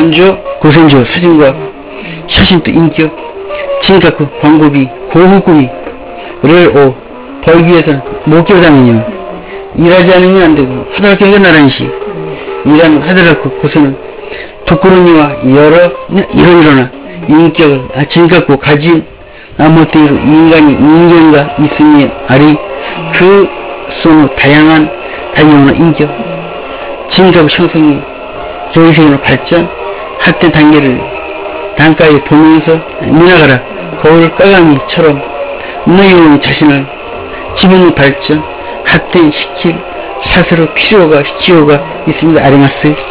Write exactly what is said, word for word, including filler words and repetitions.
선조, 고선조 사진과 사진도 인격, 지금까 그 광고비, 고급급이를 어, 벌기 위해서는 못 끼어다니냐. 일하지 않으면 안 되고, 하다가 깨어나라는 시. 일하는, 하다가 그 고선은 독구름이와 여러, 이러이러나 인격을, 아, 지금까 가진, 아무것도 인간이, 인격가 있으니, 아리, 그, 소노, 다양한, 다양한 인격, 지금까 형성이, 조기적으로 발전, 학대 단계를 단가에 보면서 미나가라 거울 까가미처럼 너희 자신을 지분의 발전, 학대시킬 사스로 필요가,必要가 있습니다. 아리마스.